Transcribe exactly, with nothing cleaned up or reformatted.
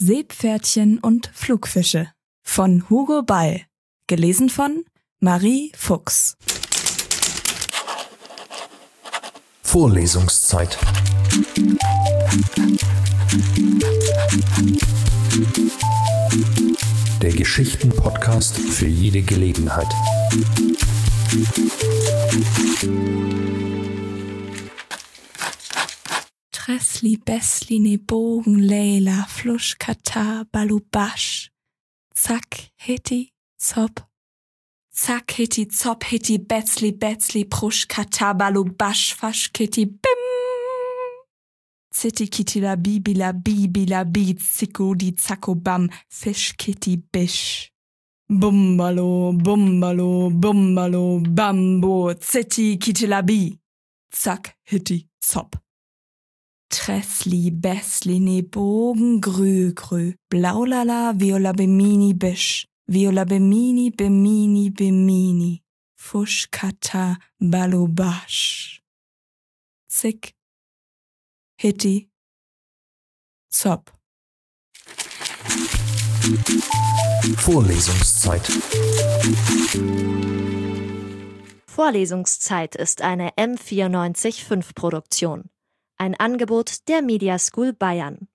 Seepferdchen und Flugfische von Hugo Ball. Gelesen von Marie Fuchs. Vorlesungszeit. Der Geschichten-Podcast für jede Gelegenheit. Tressli, Bessli, ne Bogen, Leila, Flusch, Katar, Balubasch. Zack, Hitti, Zop. Zack, Hitti, Zop, Hitti, Betzli, Betzli, Prusch, Katar, Balubasch, Fasch, Kitti, Bim. Zitti, Kitti, la Bibi, la Bibi, la Bi, Zicko, di Zacko, Bam, Fisch, Kitti, Bisch. Bumbalo, Bumbalo, Bumbalo, Bambo, Zitti, Kitti, la Bi. Zack, Hitti, Zop. Tressli, Bessli, ne Bogen, Grü, Grü, Blaulala, Viola, Bemini, Bisch, Viola, Bemini, Bemini, Bemini, Fusch, Kata, Balubasch. Zick, Hitti, Zop. Vorlesungszeit. Vorlesungszeit ist eine M vierundneunzig Komma fünf Produktion. Ein Angebot der Media School Bayern.